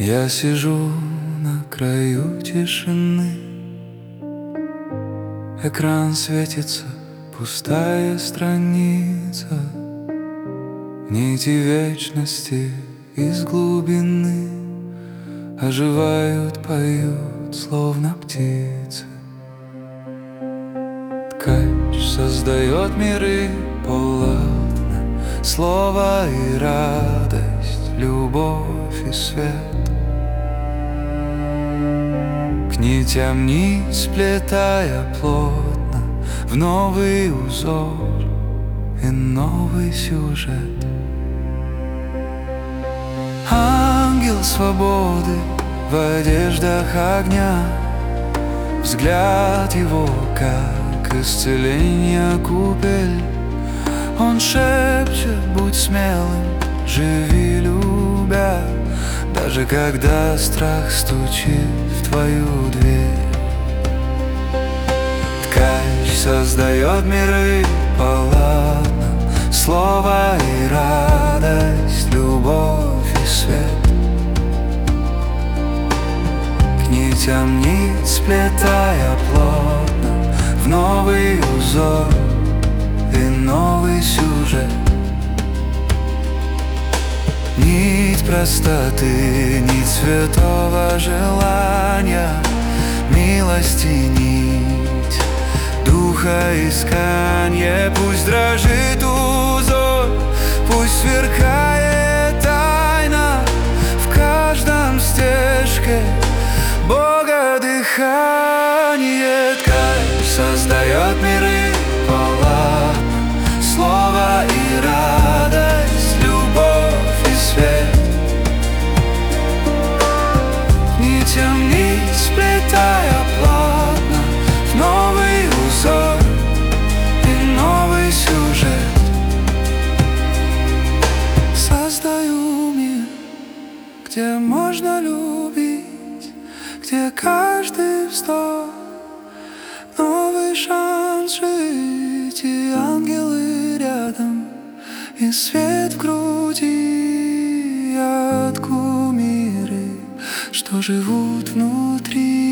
Я сижу на краю тишины. Экран светится, пустая страница. Нити вечности из глубины оживают, поют, словно птицы. Ткач создает миры полотна, слово и радость, любовь и свет. К нитям нить сплетая плотно в новый узор и новый сюжет. Ангел свободы в одеждах огня, взгляд его, как исцеление купель. Он шепчет: будь смелым, живи любя, даже когда страх стучит в твою дверь. Ткач создает миры полотна, слово и радость, любовь и свет. К нитям нить сплетая плотно в новый узор и новый сюжет. Нить простоты, нить святого желания, милости нить, духа искания. Пусть дрожит узор, пусть сверкает тайна в каждом стежке Бога дыхание. Ткач создает миры полотна, слово и радость, любовь и свет. Нитям нить сплетая плотно в новый узор и новый сюжет. Создаю мир, где можно любить, где каждый вздох новый шанс жить, и ангелы рядом, и свет в груди от кумиры, что живут внутри.